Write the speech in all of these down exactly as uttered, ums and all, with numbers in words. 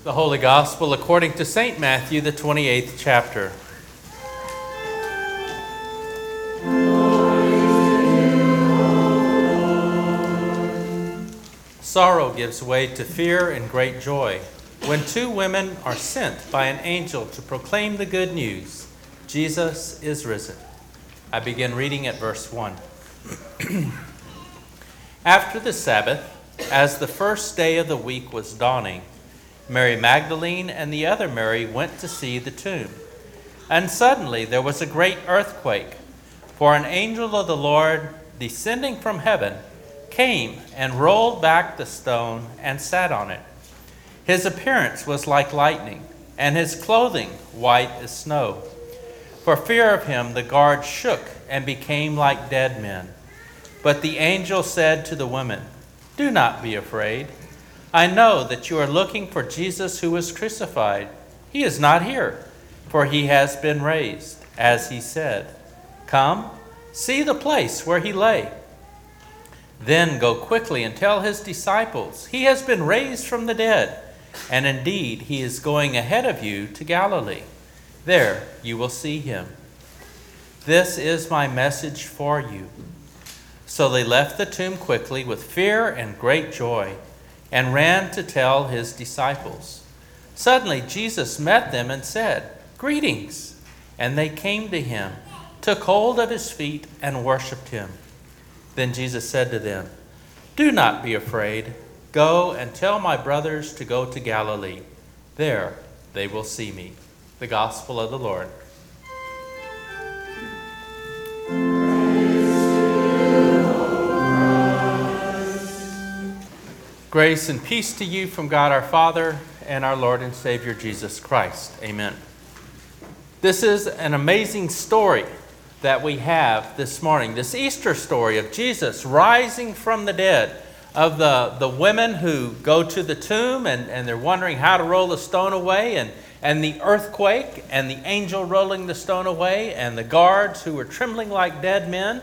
The Holy Gospel according to Saint Matthew, the twenty-eighth chapter. Sorrow gives way to fear and great joy when two women are sent by an angel to proclaim the good news. Jesus is risen. I begin reading at verse one. After the Sabbath, as the first day of the week was dawning, Mary Magdalene and the other Mary went to see the tomb. And suddenly there was a great earthquake, for an angel of the Lord, descending from heaven, came and rolled back the stone and sat on it. His appearance was like lightning, and his clothing white as snow. For fear of him, the guards shook and became like dead men. But the angel said to the women, "Do not be afraid. I know that you are looking for Jesus who was crucified. He is not here, for he has been raised, as he said. Come, see the place where he lay. Then go quickly and tell his disciples, he has been raised from the dead, and indeed he is going ahead of you to Galilee. There you will see him. This is my message for you." So they left the tomb quickly with fear and great joy, and ran to tell his disciples. Suddenly Jesus met them and said, "Greetings." And they came to him, took hold of his feet, and worshipped him. Then Jesus said to them, "Do not be afraid. Go and tell my brothers to go to Galilee. There they will see me." The Gospel of the Lord. Grace and peace to you from God our Father and our Lord and Savior Jesus Christ. Amen. This is an amazing story that we have this morning. This Easter story of Jesus rising from the dead, of the, the women who go to the tomb and, and they're wondering how to roll the stone away, and, and the earthquake and the angel rolling the stone away, and the guards who were trembling like dead men,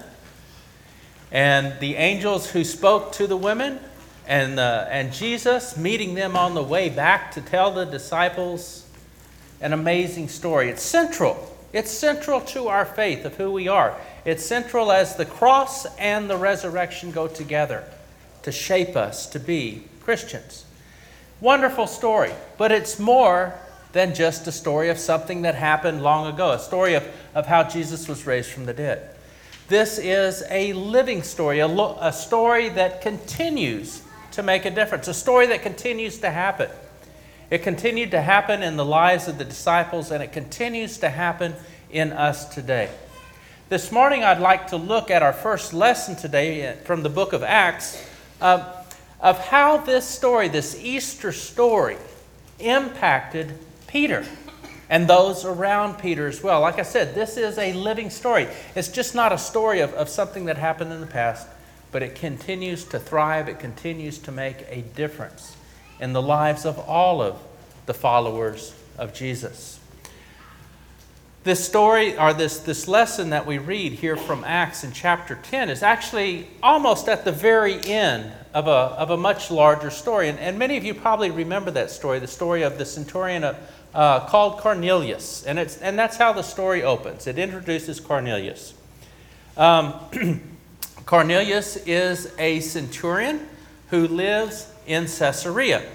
and the angels who spoke to the women, And, uh, and Jesus meeting them on the way back to tell the disciples an amazing story. It's central. It's central to our faith of who we are. It's central as the cross and the resurrection go together to shape us to be Christians. Wonderful story, but it's more than just a story of something that happened long ago, a story of, of how Jesus was raised from the dead. This is a living story, a, lo- a story that continues to make a difference, a story that continues to happen. It continued to happen in the lives of the disciples, and it continues to happen in us today. This morning, I'd like to look at our first lesson today from the book of Acts uh, of how this story, this Easter story, impacted Peter and those around Peter as well. Like I said, this is a living story. It's just not a story of, of something that happened in the past, but it continues to thrive. It continues to make a difference in the lives of all of the followers of Jesus. This story, or this, this lesson that we read here from Acts in chapter ten, is actually almost at the very end of a, of a much larger story. And, and many of you probably remember that story, the story of the centurion uh, uh, called Cornelius. And, it's, and that's how the story opens. It introduces Cornelius. Um, Cornelius is a centurion who lives in Caesarea.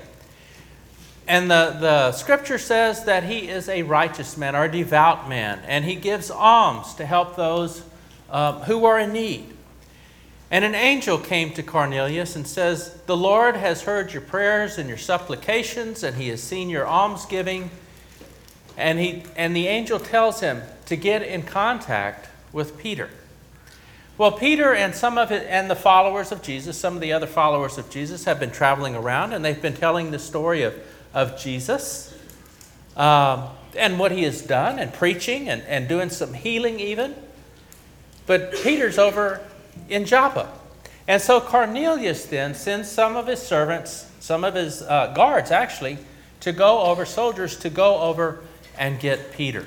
And the, the scripture says that he is a righteous man or a devout man, and he gives alms to help those um, who are in need. And an angel came to Cornelius and says, "The Lord has heard your prayers and your supplications, and he has seen your almsgiving." And, he, and the angel tells him to get in contact with Peter. Well, Peter and some of it, and the followers of Jesus, some of the other followers of Jesus have been traveling around, and they've been telling the story of, of Jesus um, and what he has done, and preaching and, and doing some healing even. But Peter's over in Joppa. And so Cornelius then sends some of his servants, some of his uh, guards actually, to go over, soldiers to go over and get Peter.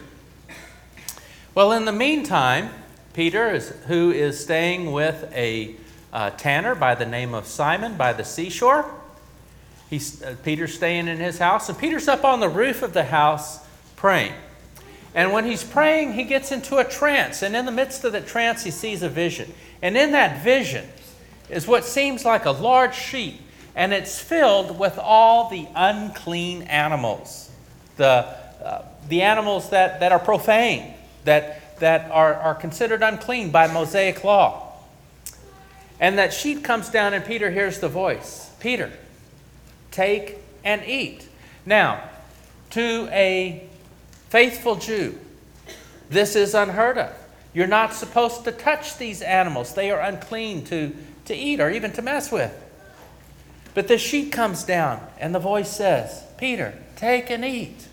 Well, in the meantime, Peter, is, who is staying with a uh, tanner by the name of Simon by the seashore, He's, uh, Peter's staying in his house, and Peter's up on the roof of the house praying. And when he's praying, he gets into a trance. And in the midst of the trance, he sees a vision. And in that vision is what seems like a large sheet. And it's filled with all the unclean animals. The, uh, the animals that, that are profane, that, that are, are considered unclean by Mosaic law. And that sheet comes down and Peter hears the voice. Peter, take and eat. Now, to a faithful Jew, this is unheard of. You're not supposed to touch these animals. They are unclean to, to eat or even to mess with. But the sheet comes down and the voice says, Peter, take and eat.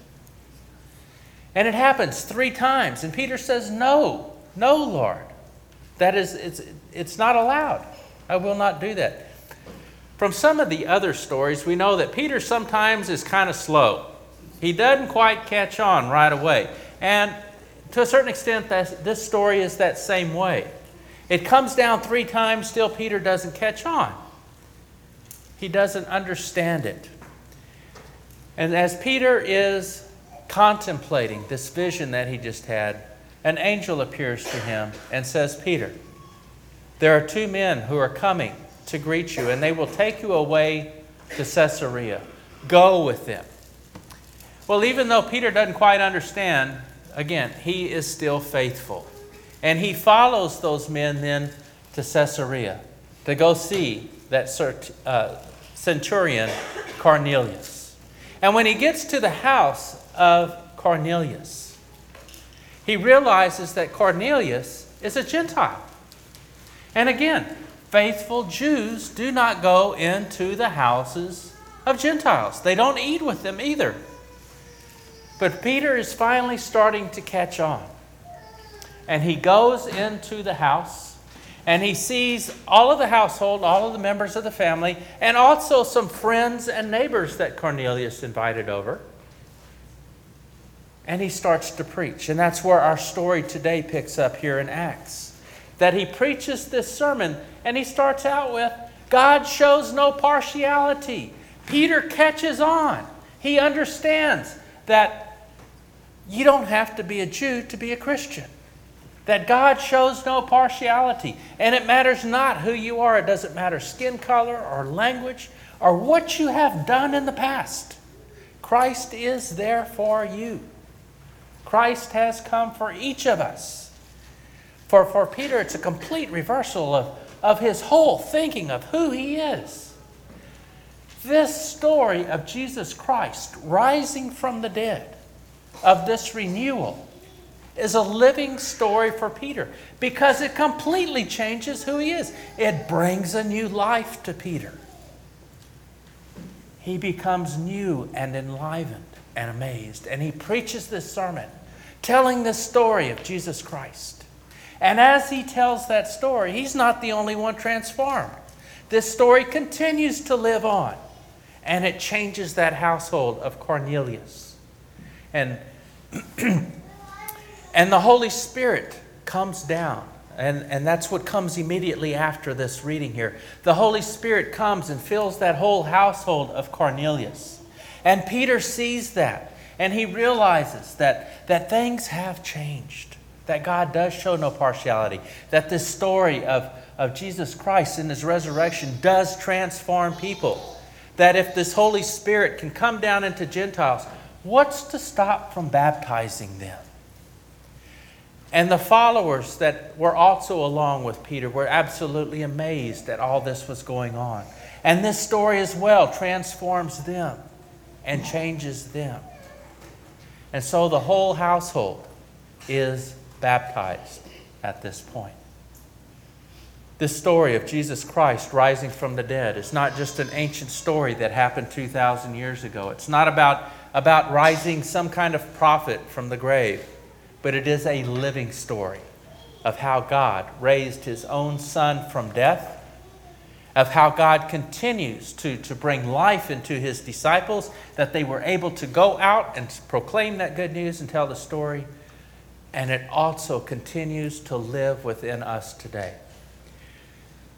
And it happens three times. And Peter says, no, no, Lord. That is, it's, it's not allowed. I will not do that. From some of the other stories, we know that Peter sometimes is kind of slow. He doesn't quite catch on right away. And to a certain extent, this story is that same way. It comes down three times, still Peter doesn't catch on. He doesn't understand it. And as Peter is contemplating this vision that he just had, an angel appears to him and says, Peter, there are two men who are coming to greet you, and they will take you away to Caesarea. Go with them. Well, even though Peter doesn't quite understand, again, he is still faithful. And he follows those men then to Caesarea to go see that uh, centurion Cornelius. And when he gets to the house of Cornelius, he realizes that Cornelius is a Gentile. And again, faithful Jews do not go into the houses of Gentiles. They don't eat with them either. But Peter is finally starting to catch on. And he goes into the house and he sees all of the household, all of the members of the family, and also some friends and neighbors that Cornelius invited over. And he starts to preach. And that's where our story today picks up here in Acts. That he preaches this sermon and he starts out with, God shows no partiality. Peter catches on. He understands that you don't have to be a Jew to be a Christian. That God shows no partiality. And it matters not who you are. It doesn't matter skin color or language or what you have done in the past. Christ is there for you. Christ has come for each of us. For, for Peter, it's a complete reversal of, of his whole thinking of who he is. This story of Jesus Christ rising from the dead, of this renewal, is a living story for Peter because it completely changes who he is. It brings a new life to Peter. He becomes new and enlivened and amazed. And he preaches this sermon telling the story of Jesus Christ. And as he tells that story, he's not the only one transformed. This story continues to live on. And it changes that household of Cornelius. And And the Holy Spirit comes down. And, and that's what comes immediately after this reading here. The Holy Spirit comes and fills that whole household of Cornelius. And Peter sees that. And he realizes that, that things have changed. That God does show no partiality. That this story of, of Jesus Christ and his resurrection does transform people. That if this Holy Spirit can come down into Gentiles, what's to stop from baptizing them? And the followers that were also along with Peter were absolutely amazed that all this was going on. And this story as well transforms them and changes them. And so the whole household is baptized at this point. This story of Jesus Christ rising from the dead is not just an ancient story that happened two thousand years ago. It's not about, about rising some kind of prophet from the grave. But it is a living story of how God raised his own Son from death, of how God continues to, to bring life into his disciples, that they were able to go out and proclaim that good news and tell the story. And it also continues to live within us today.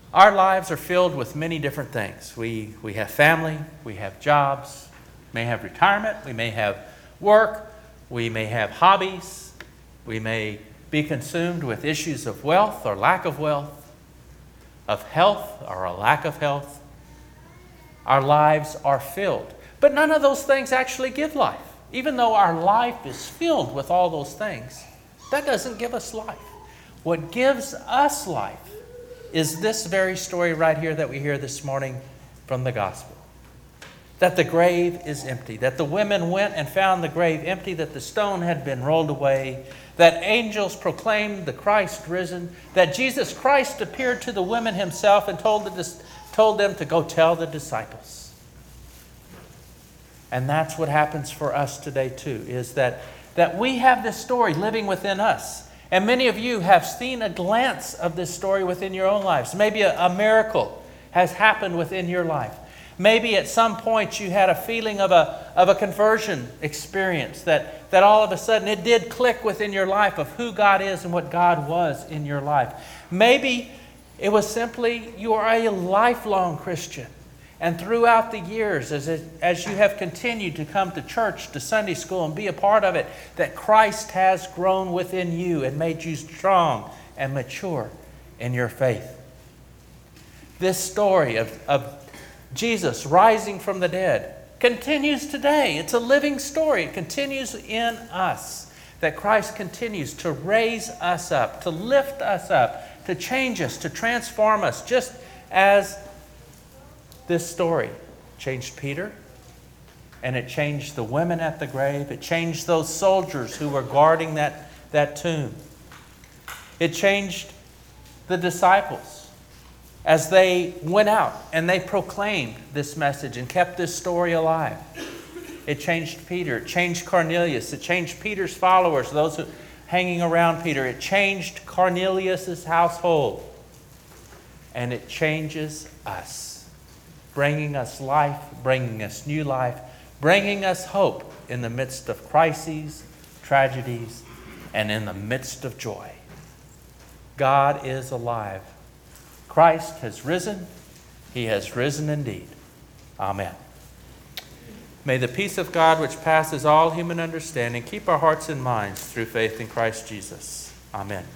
Our lives are filled with many different things. We, we have family, we have jobs, may have retirement, we may have work, we may have hobbies, we may be consumed with issues of wealth or lack of wealth, of health or a lack of health. Our lives are filled. But none of those things actually give life. Even though our life is filled with all those things, that doesn't give us life. What gives us life is this very story right here that we hear this morning from the gospel. That the grave is empty, that the women went and found the grave empty, that the stone had been rolled away, that angels proclaimed the Christ risen, that Jesus Christ appeared to the women himself and told, the, told them to go tell the disciples. And that's what happens for us today too, is that, that we have this story living within us. And many of you have seen a glance of this story within your own lives. Maybe a, a miracle has happened within your life. Maybe at some point you had a feeling of a, of a conversion experience that, that all of a sudden it did click within your life of who God is and what God was in your life. Maybe it was simply you are a lifelong Christian. And throughout the years, as, it, as you have continued to come to church, to Sunday school, and be a part of it, that Christ has grown within you and made you strong and mature in your faith. This story of, of Jesus rising from the dead continues today. It's a living story. It continues in us. That Christ continues to raise us up, to lift us up, to change us, to transform us, just as this story changed Peter, and it changed the women at the grave. It changed those soldiers who were guarding that, that tomb. It changed the disciples as they went out and they proclaimed this message and kept this story alive. It changed Peter. It changed Cornelius. It changed Peter's followers, those who hanging around Peter. It changed Cornelius' household. And it changes us. Bringing us life, bringing us new life, bringing us hope in the midst of crises, tragedies, and in the midst of joy. God is alive. Christ has risen. He has risen indeed. Amen. May the peace of God, which passes all human understanding, keep our hearts and minds through faith in Christ Jesus. Amen.